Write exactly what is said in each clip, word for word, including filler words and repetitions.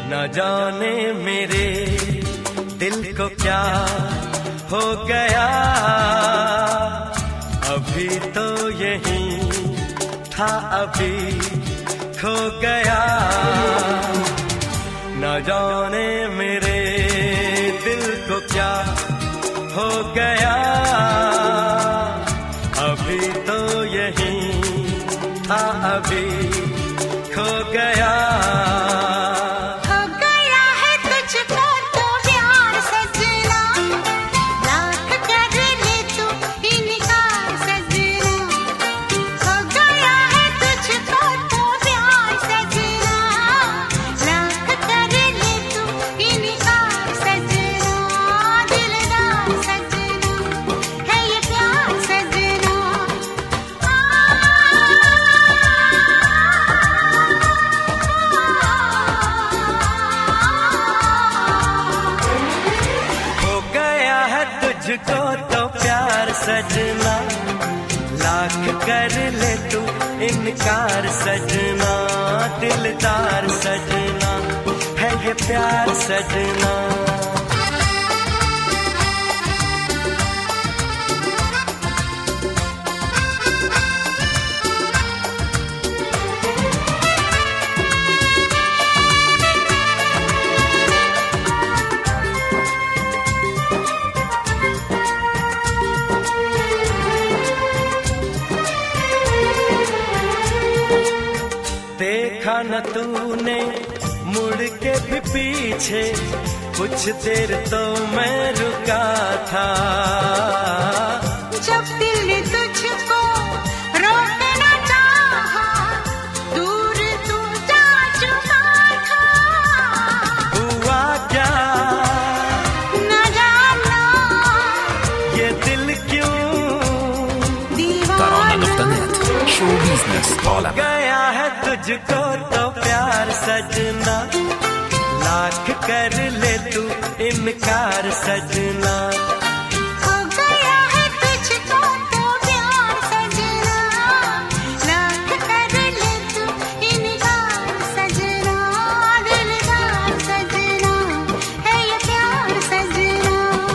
न जाने मेरे दिल को क्या हो गया, अभी तो यही था अभी खो गया। न जाने मेरे दिल को क्या हो गया, अभी तो यही था अभी खो गया। तुझको तो प्यार सजना, लाख कर ले तू इनकार सजना, दिलदार सजना है ये प्यार सजना। देखा न तूने मुड़ के भी पीछे, कुछ देर तो मैं रुका था। जब दिल तुझको रोकना चाहा, दूर तू जा चुका था। हुआ क्या न जाना, ये दिल क्यों दीवाना शो बिजनेस गया है तुझको तो प्यार सजना, लाख कर ले तू इनकार सजना। हो गया है तुझको तो प्यार सजना, लाख कर ले तू इनकार सजना, दिलदार सजना है ये प्यार सजना।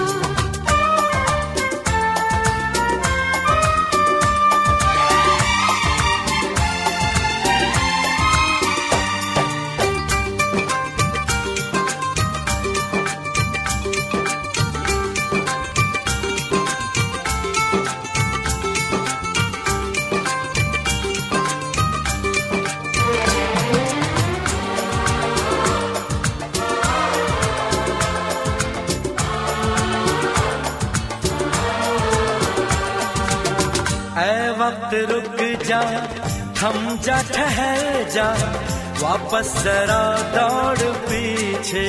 ऐ वक्त रुक जा, थम जा, ठहर जा, वापस जरा दौड़ पीछे।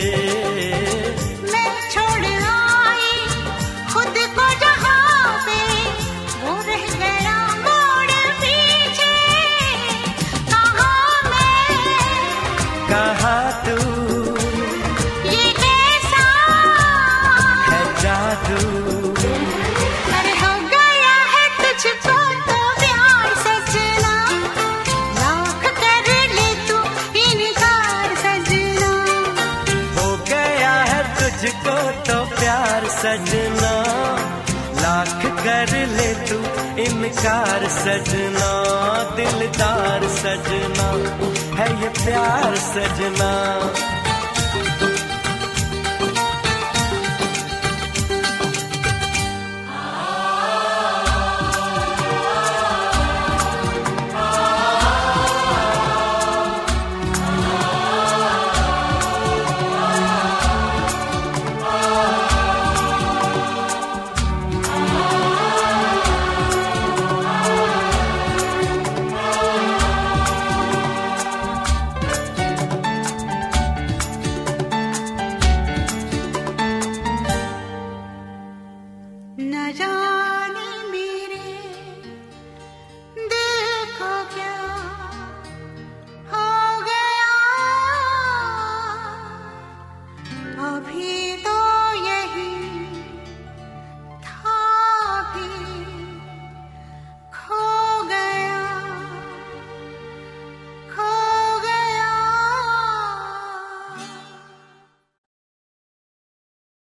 मैं छोड़ आई खुद को जहाँ पे, वो रह गया मोड़ पीछे। कहाँ मैं कहा तू ये कैसा है जादू, अरे हो गया है तुझको तो प्यार सजना, लाख कर ले तू इनकार सजना। हो गया है तुझको तो प्यार सजना, लाख कर ले तू इनकार सजना, दिलदार सजना है ये प्यार सजना।